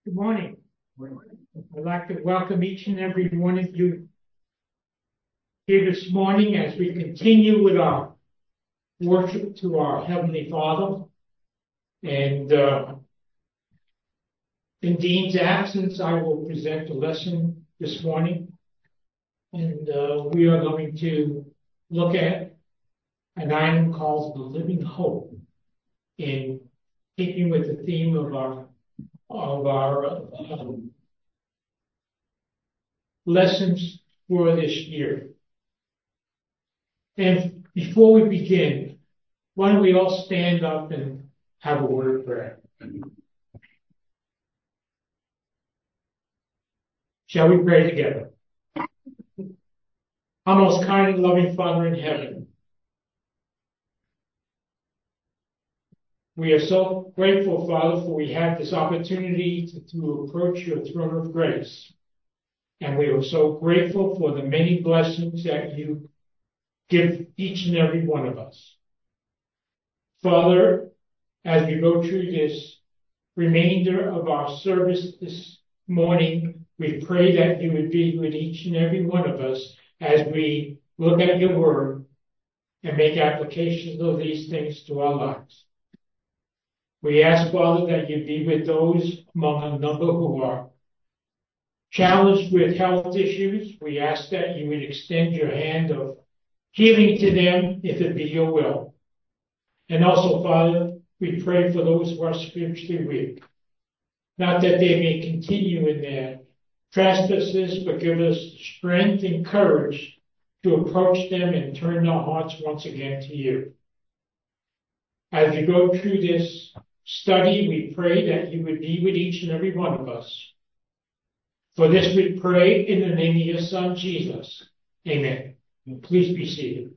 Good morning. I'd like to welcome each and every one of you here this morning as we continue with our worship to our Heavenly Father. And in Dean's absence, I will present the lesson this morning. And we are going to look at an item called the living hope, in keeping with the theme of our lessons for this year. And before we begin, why don't we all stand up and have a word of prayer? Shall we pray together? Our most kind and loving Father in heaven, we are so grateful, Father, for we have this opportunity to approach your throne of grace. And we are so grateful for the many blessings that you give each and every one of us. Father, as we go through this remainder of our service this morning, we pray that you would be with each and every one of us as we look at your word and make applications of these things to our lives. We ask, Father, that you be with those among a number who are challenged with health issues. We ask that you would extend your hand of healing to them if it be your will. And also, Father, we pray for those who are spiritually weak, not that they may continue in their trespasses, but give us strength and courage to approach them and turn our hearts once again to you. As we go through this study, we pray that you would be with each and every one of us. For this we pray in the name of your Son, Jesus. Amen. Please be seated.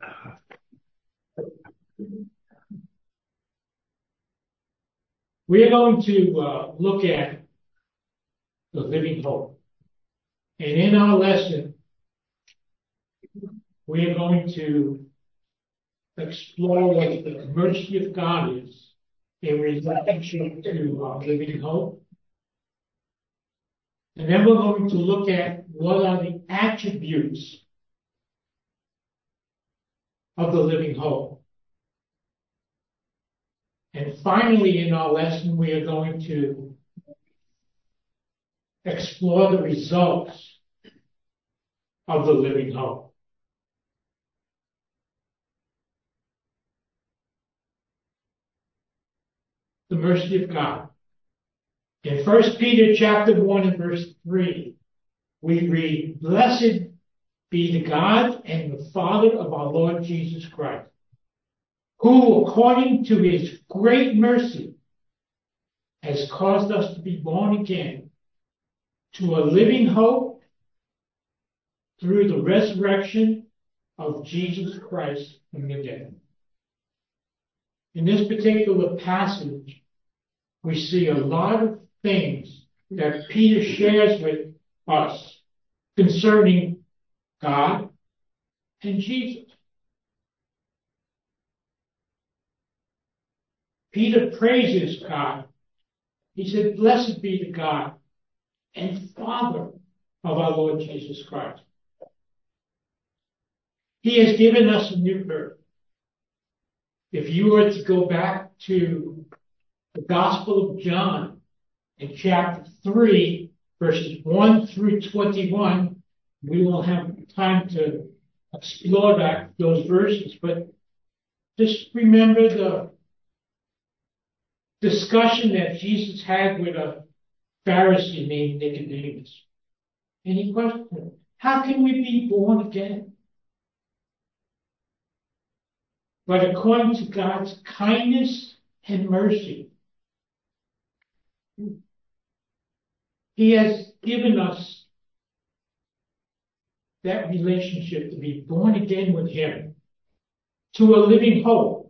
We are going to look at the living hope. And in our lesson, we are going to explore what the mercy of God is in relationship to our living hope. And then we're going to look at what are the attributes of the living hope. And finally, in our lesson, we are going to explore the results of the living hope. The mercy of God. In 1 Peter chapter 1 and verse 3, we read, "Blessed be the God and the Father of our Lord Jesus Christ, who, according to his great mercy, has caused us to be born again to a living hope through the resurrection of Jesus Christ from the dead." In this particular passage, we see a lot of things that Peter shares with us concerning God and Jesus. Peter praises God. He said, "Blessed be the God and Father of our Lord Jesus Christ. He has given us a new birth." If you were to go back to the Gospel of John in chapter 3, verses 1 through 21, we will have time to explore those verses, but just remember the discussion that Jesus had with a Pharisee named Nicodemus. And he questioned him, "How can we be born again?" But according to God's kindness and mercy, he has given us that relationship to be born again with him to a living hope.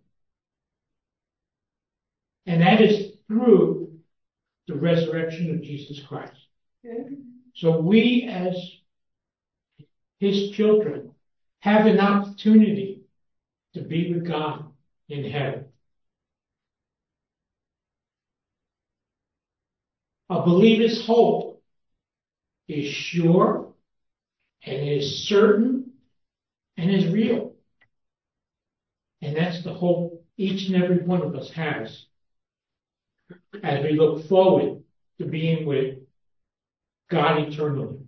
And that is through the resurrection of Jesus Christ. So we as his children have an opportunity to be with God in heaven. A believer's hope is sure and is certain and is real. And that's the hope each and every one of us has as we look forward to being with God eternally.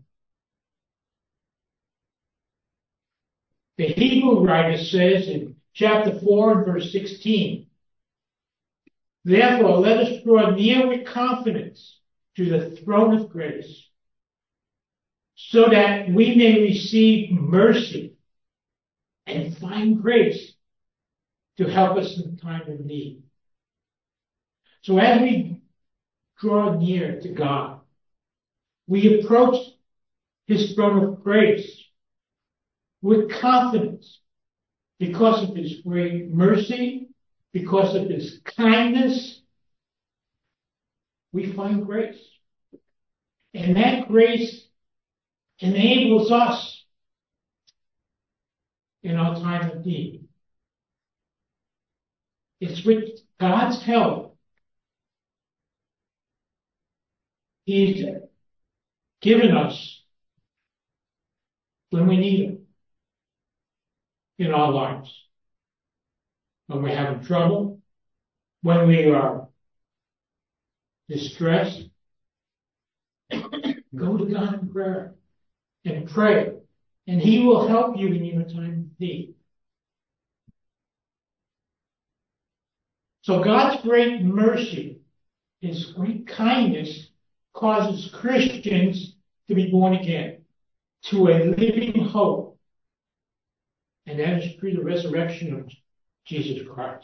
The Hebrew writer says in chapter 4 and verse 16, therefore let us draw near with confidence to the throne of grace, so that we may receive mercy and find grace to help us in time of need. So as we draw near to God, we approach his throne of grace with confidence because of his great mercy, because of his kindness. We find grace. And that grace enables us in our time of need. It's with God's help he's given us when we need him in our lives. When we're having trouble, when we are distressed, go to God in prayer and pray, and he will help you in your time of need. So God's great mercy, his great kindness, causes Christians to be born again to a living hope. And that is through the resurrection of Jesus Christ.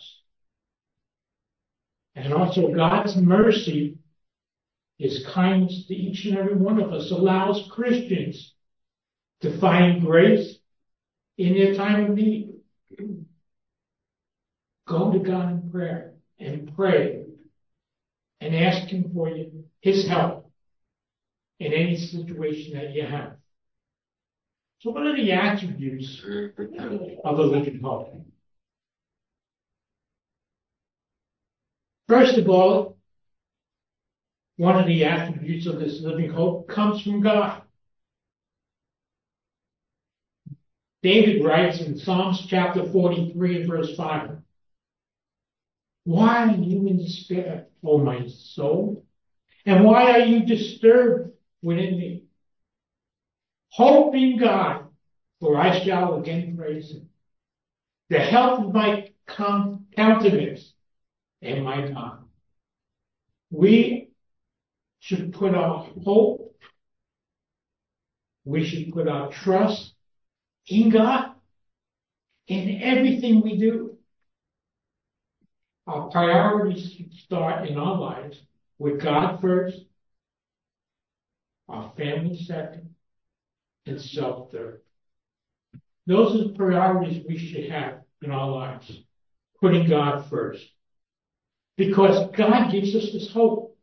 And also God's mercy, his kindness to each and every one of us, allows Christians to find grace in their time of need. Go to God in prayer and pray and ask him for his help in any situation that you have. So what are the attributes of a living hope? First of all, one of the attributes of this living hope comes from God. David writes in Psalms chapter 43 and verse 5, why are you in despair, O my soul? And why are you disturbed within me? Hope in God, for I shall again praise him, the help of my countenance and my God. We should put our hope, we should put our trust in God in everything we do. Our priorities should start in our lives with God first, our family second, and self third. Those are the priorities we should have in our lives, putting God first. Because God gives us this hope.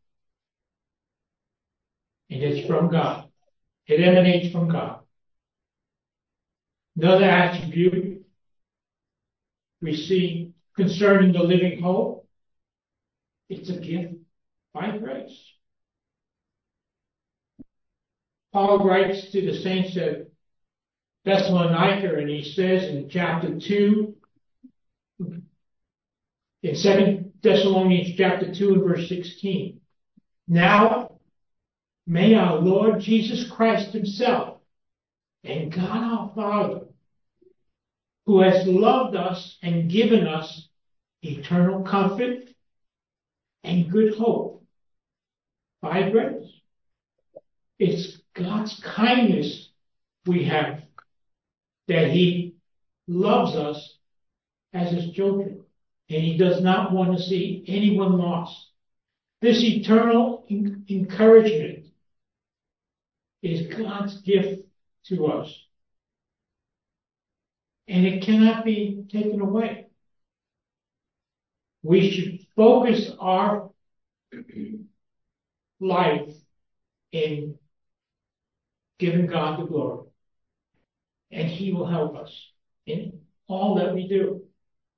And it's from God. It emanates from God. Another attribute we see concerning the living hope, it's a gift by grace. Paul writes to the saints at Thessalonica, and he says in chapter 2, in 2 Thessalonians chapter 2 and verse 16, now may our Lord Jesus Christ himself and God our Father, who has loved us and given us eternal comfort and good hope by grace. It's God's kindness we have that he loves us as his children, and he does not want to see anyone lost. This eternal encouragement is God's gift to us, and it cannot be taken away. We should focus our life in giving God the glory, and he will help us in all that we do.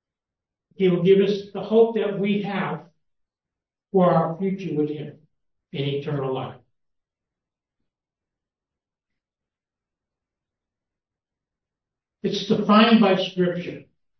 He will give us the hope that we have for our future with him. and eternal life. It's defined by Scripture.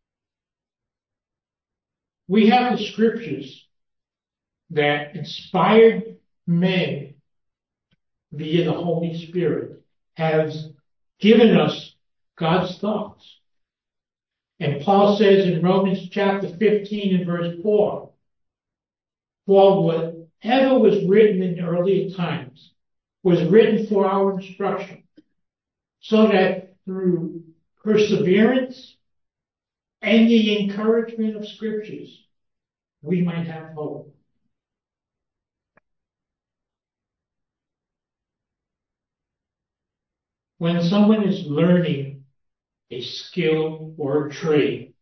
We have the Scriptures that inspired men via the Holy Spirit has given us God's thoughts. And Paul says in Romans chapter 15 and verse 4, for whatever was written in earlier times was written for our instruction, so that through perseverance and the encouragement of Scriptures, we might have hope. When someone is learning a skill or a trade,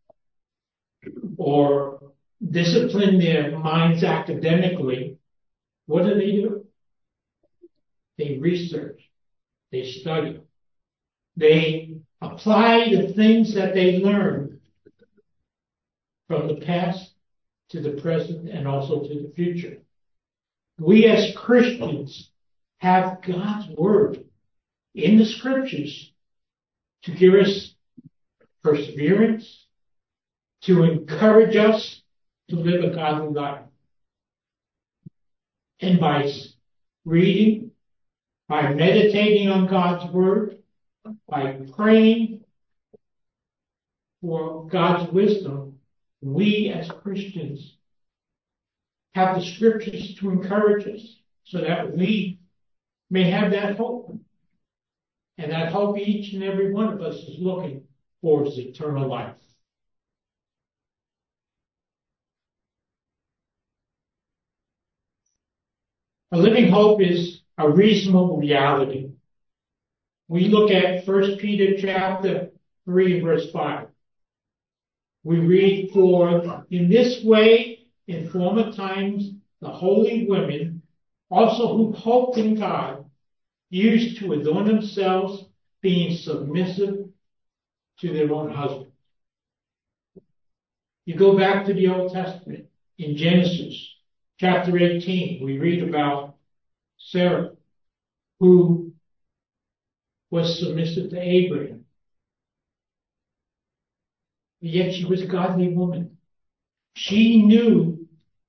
or discipline their minds academically, what do? They research, they study, they apply the things that they learn from the past to the present and also to the future. We as Christians have God's Word in the Scriptures to give us perseverance, to encourage us to live a godly life. And by reading, by meditating on God's Word, by praying for God's wisdom, we as Christians have the Scriptures to encourage us so that we may have that hope. And that hope each and every one of us is looking for is eternal life. A living hope is a reasonable reality. We look at 1 Peter chapter 3, verse 5. We read, for in this way, in former times, the holy women, also who hoped in God, used to adorn themselves, being submissive to their own husbands. You go back to the Old Testament, in Genesis chapter 18, we read about Sarah, who was submissive to Abraham. Yet she was a godly woman. She knew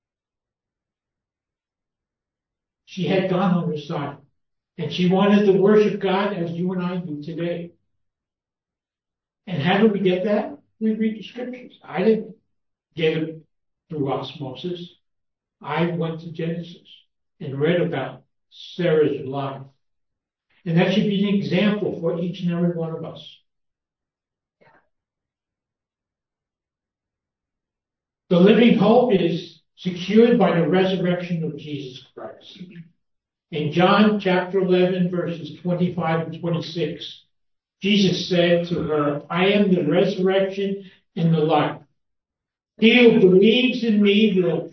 she had God on her side. And she wanted to worship God as you and I do today. And how do we get that? We read the Scriptures. I didn't get it through osmosis. I went to Genesis and read about Sarah's life. And that should be an example for each and every one of us. The living hope is secured by the resurrection of Jesus Christ. In John chapter 11, verses 25 and 26, Jesus said to her, I am the resurrection and the life. He who believes in me will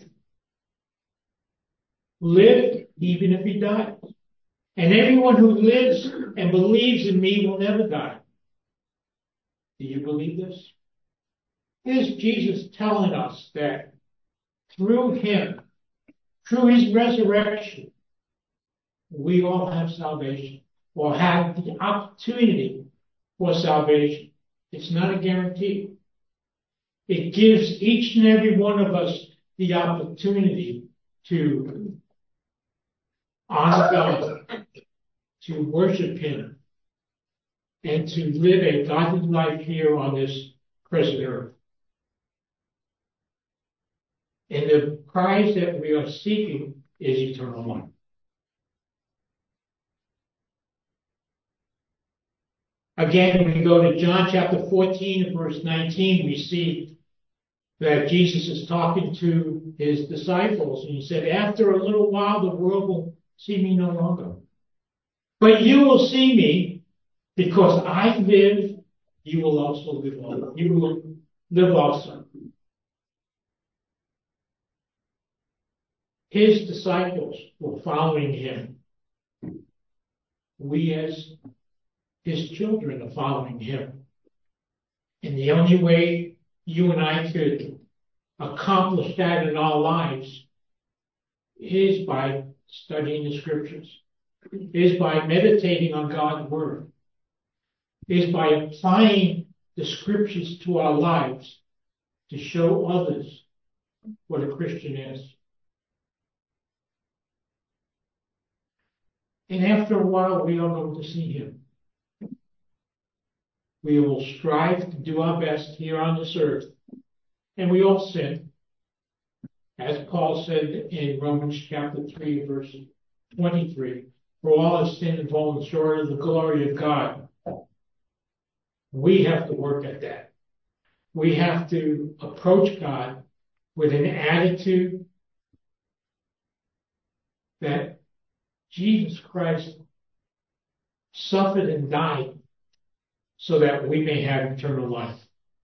live even if he dies. And everyone who lives and believes in me will never die. Do you believe this? Here's Jesus telling us that through him, through his resurrection, we all have salvation or have the opportunity for salvation. It's not a guarantee. It gives each and every one of us the opportunity to honor God, to worship him, and to live a godly life here on this present earth. And the prize that we are seeking is eternal life. Again, when we go to John chapter 14 and verse 19, we see that Jesus is talking to his disciples. And he said, after a little while, the world will see me no longer. But you will see me because I live, you will also live. You will live also. His disciples were following him. We as his children are following him. And the only way you and I could accomplish that in our lives is by studying the scriptures. It is by meditating on God's word. It is by applying the scriptures to our lives to show others what a Christian is. And after a while, we are going to see him. We will strive to do our best here on this earth. And we all sin. As Paul said in Romans chapter 3, verse 23, for all have sinned and fallen short of the glory of God. We have to work at that. We have to approach God with an attitude that Jesus Christ suffered and died so that we may have eternal life.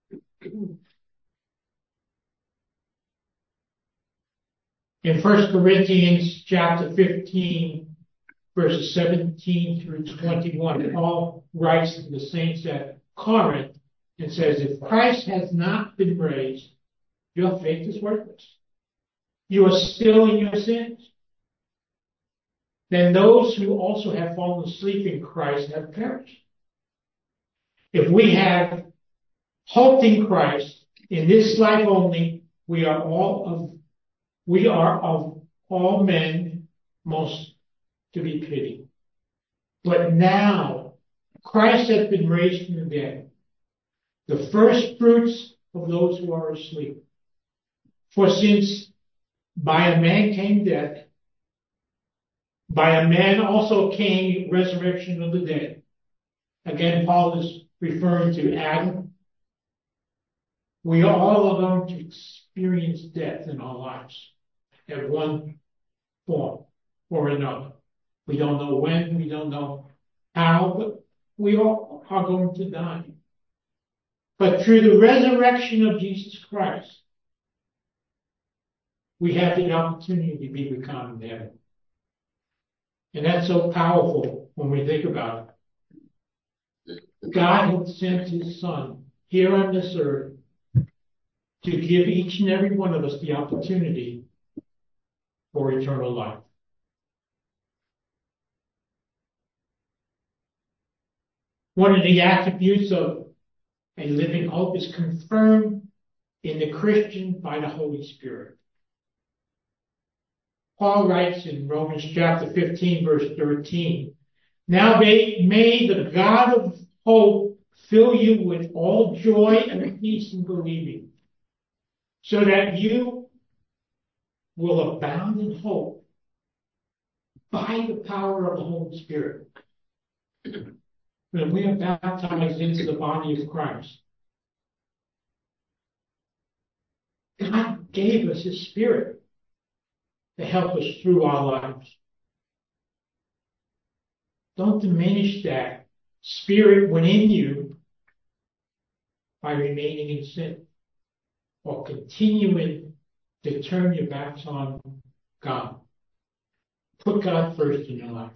In 1 Corinthians chapter 15, verses 17 through 21, Paul writes to the saints at Corinth and says, if Christ has not been raised, your faith is worthless. You are still in your sins. Then those who also have fallen asleep in Christ have perished. If we have hope in Christ in this life only, we are of all men most to be pitied. But now Christ has been raised from the dead, the first fruits of those who are asleep. For since by a man came death, by a man also came resurrection of the dead. Again, Paul is referring to Adam. We all are going to experience death in our lives at one form or another. We don't know when, we don't know how, but we all are going to die. But through the resurrection of Jesus Christ, we have the opportunity to be with God in heaven. And that's so powerful when we think about it. God had sent his Son here on this earth to give each and every one of us the opportunity for eternal life. One of the attributes of a living hope is confirmed in the Christian by the Holy Spirit. Paul writes in Romans chapter 15, verse 13, now may the God of hope fill you with all joy and peace in believing, so that you will abound in hope by the power of the Holy Spirit. When we are baptized into the body of Christ, God gave us his Spirit to help us through our lives. Don't diminish that Spirit within you by remaining in sin or continuing to turn your backs on God. Put God first in your life.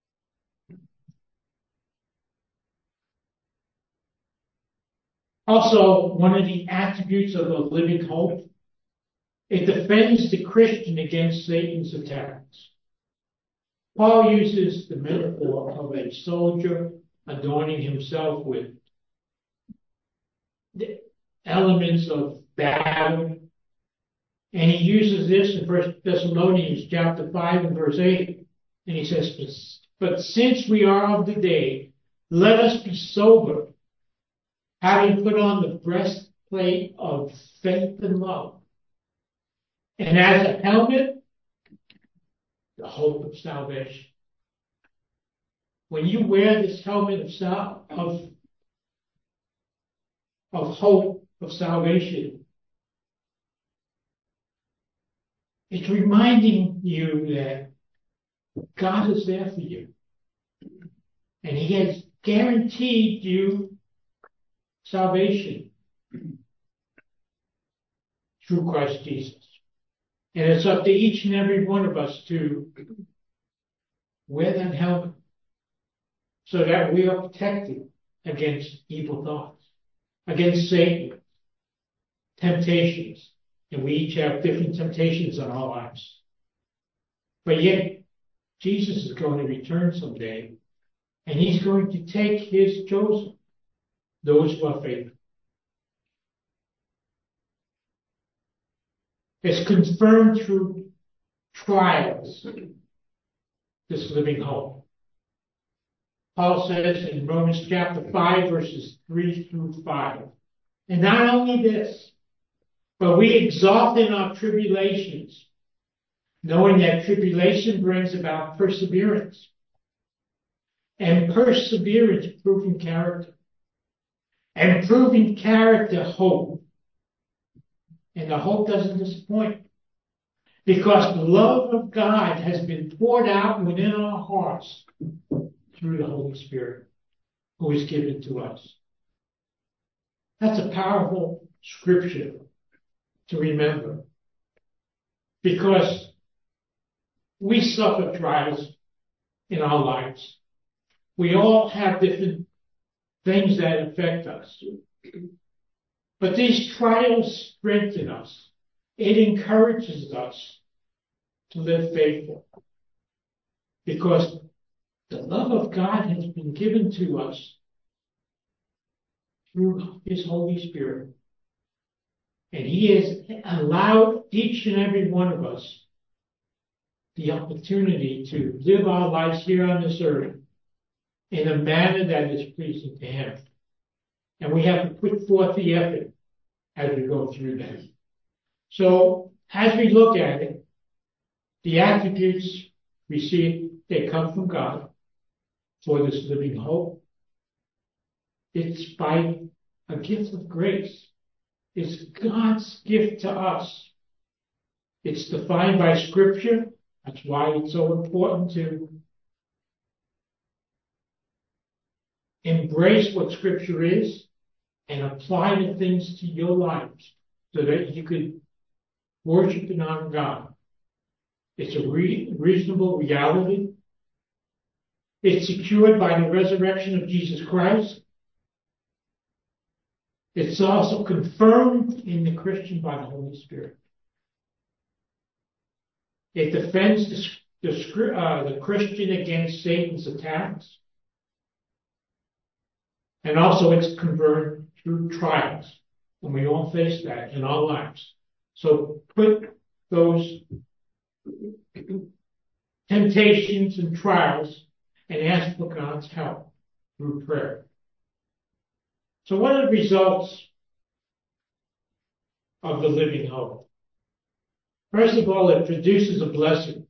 Also, one of the attributes of a living hope, it defends the Christian against Satan's attacks. Paul uses the metaphor of a soldier adorning himself with the elements of battle. And he uses this in 1 Thessalonians chapter 5 and verse 8. And he says, but since we are of the day, let us be sober, having put on the breastplate of faith and love. And as a helmet, the hope of salvation. When you wear this helmet of hope of salvation, it's reminding you that God is there for you. And he has guaranteed you salvation through Christ Jesus. And it's up to each and every one of us to wear that helmet so that we are protected against evil thoughts, against Satan, temptations. And we each have different temptations in our lives. But yet, Jesus is going to return someday, and he's going to take his chosen, those who are faithful. It's confirmed through trials, this living hope. Paul says in Romans chapter 5, verses 3 through 5. And not only this, but we exalt in our tribulations, knowing that tribulation brings about perseverance. And perseverance, proving character. And proving character, hope. And the hope doesn't disappoint. Because the love of God has been poured out within our hearts through the Holy Spirit, who is given to us. That's a powerful scripture to remember. Because we suffer trials in our lives. We all have different things that affect us. But these trials strengthen us. It encourages us to live faithful. Because the love of God has been given to us through his Holy Spirit. And he has allowed each and every one of us the opportunity to live our lives here on this earth in a manner that is pleasing to him. And we have to put forth the effort as we go through that. So as we look at it, the attributes we see, they come from God for this living hope. It's by a gift of grace. It's God's gift to us. It's defined by Scripture. That's why it's so important to embrace what Scripture is and apply the things to your lives so that you could worship and honor God. It's a reasonable reality. It's secured by the resurrection of Jesus Christ. It's also confirmed in the Christian by the Holy Spirit. It defends the Christian against Satan's attacks. And also it's confirmed through trials. And we all face that in our lives. So put those temptations and trials and ask for God's help through prayer. So what are the results of the living hope? First of all, it produces a blessing.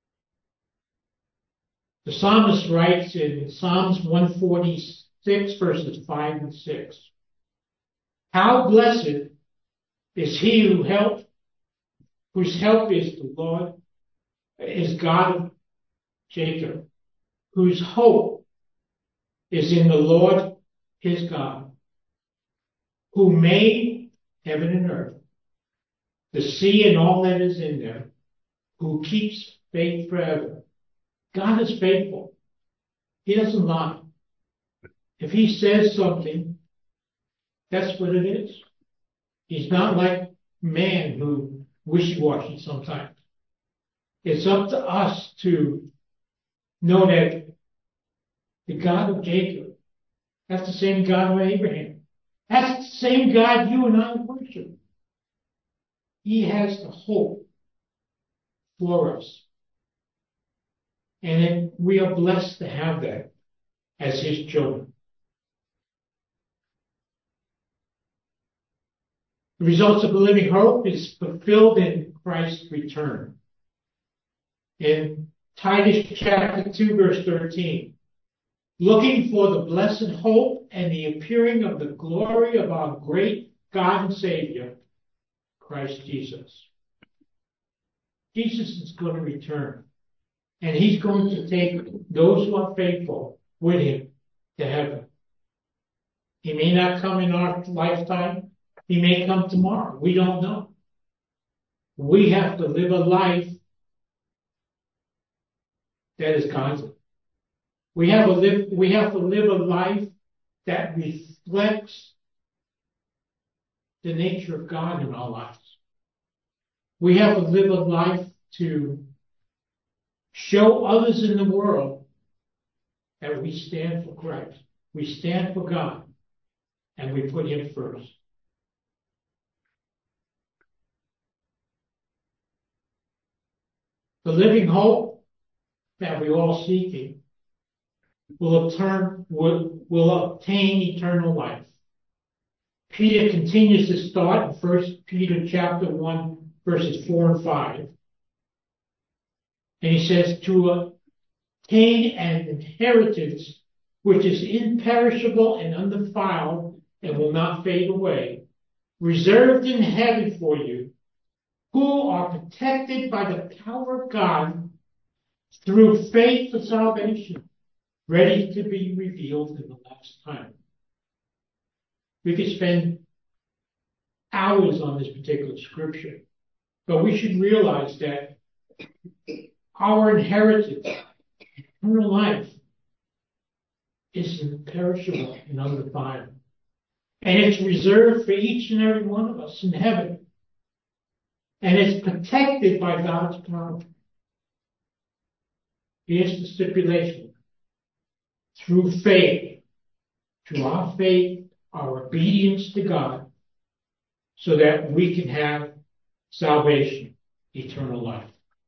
The psalmist writes in Psalms 146, verses 5 and 6. How blessed is he whose help is the Lord, is God of Jacob, whose hope is in the Lord his God, who made heaven and earth, the sea and all that is in them, who keeps faith forever. God is faithful. He doesn't lie. If he says something, that's what it is. He's not like man who wishy-washy sometimes. It's up to us to know that the God of Jacob, that's the same God of Abraham. That's the same God you and I worship. He has the hope for us. And we are blessed to have that as his children. The results of the living hope is fulfilled in Christ's return. In Titus chapter 2, verse 13, looking for the blessed hope and the appearing of the glory of our great God and Savior, Christ Jesus. Jesus is going to return, and he's going to take those who are faithful with him to heaven. He may not come in our lifetime. He may come tomorrow. We don't know. We have to live a life that is godly. We have to live a life that reflects the nature of God in our lives. We have to live a life to show others in the world that we stand for Christ. We stand for God, and we put Him first. The living hope that we're all seeking will obtain eternal life. Peter continues to start in 1 Peter chapter 1, verses 4 and 5. And he says, to obtain an inheritance which is imperishable and undefiled and will not fade away, reserved in heaven for you, who are protected by the power of God through faith for salvation, ready to be revealed in the last time. We could spend hours on this particular scripture, but we should realize that our inheritance, eternal life, is imperishable and undefiled. And it's reserved for each and every one of us in heaven. And it's protected by God's power. Here's the stipulation. Through faith, through our faith, our obedience to God, so that we can have salvation, eternal life.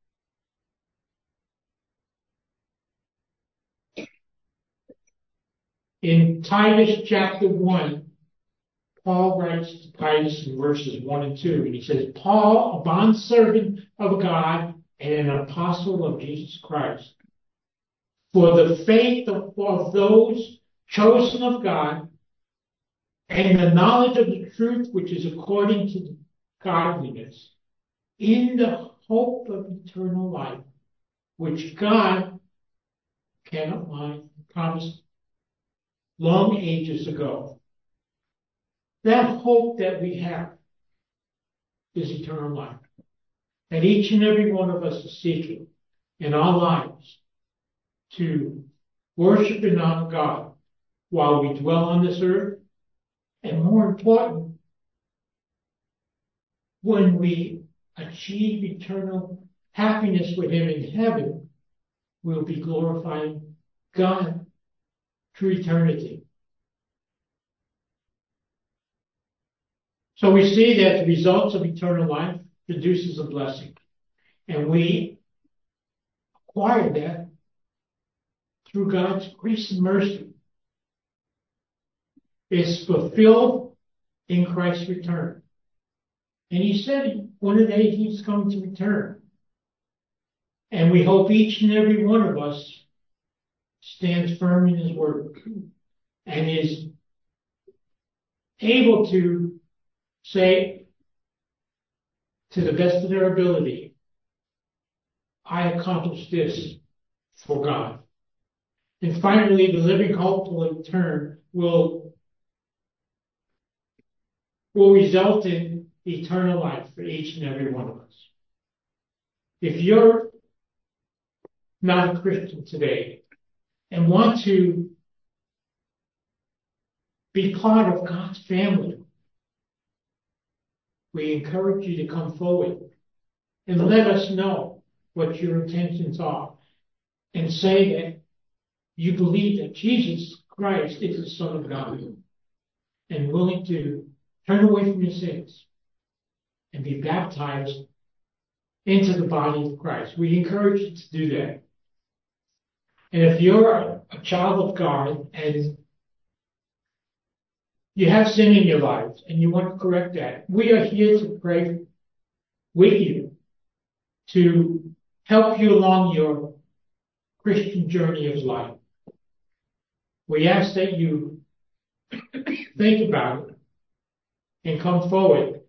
In Titus chapter 1, Paul writes to Titus in verses 1 and 2, and he says, Paul, a bondservant of God and an apostle of Jesus Christ, for the faith of those chosen of God and the knowledge of the truth which is according to godliness, in the hope of eternal life, which God cannot mind, promised long ages ago. That hope that we have is eternal life. And each and every one of us is seeking in our lives to worship and honor God while we dwell on this earth. And more important, when we achieve eternal happiness with Him in heaven, we'll be glorifying God through eternity. So we see that the results of eternal life produces a blessing. And we acquire that through God's grace and mercy. It's fulfilled in Christ's return. And He said one of the days He's going to return. And we hope each and every one of us stands firm in His word and is able to say to the best of their ability, I accomplished this for God. And finally, the living hope will in turn will result in eternal life for each and every one of us. If you're not a Christian today and want to be part of God's family, we encourage you to come forward and let us know what your intentions are and say that you believe that Jesus Christ is the Son of God and willing to turn away from your sins and be baptized into the body of Christ. We encourage you to do that. And if you're a child of God and you have sin in your life and you want to correct that, we are here to pray with you to help you along your Christian journey of life. We ask that you think about it and come forward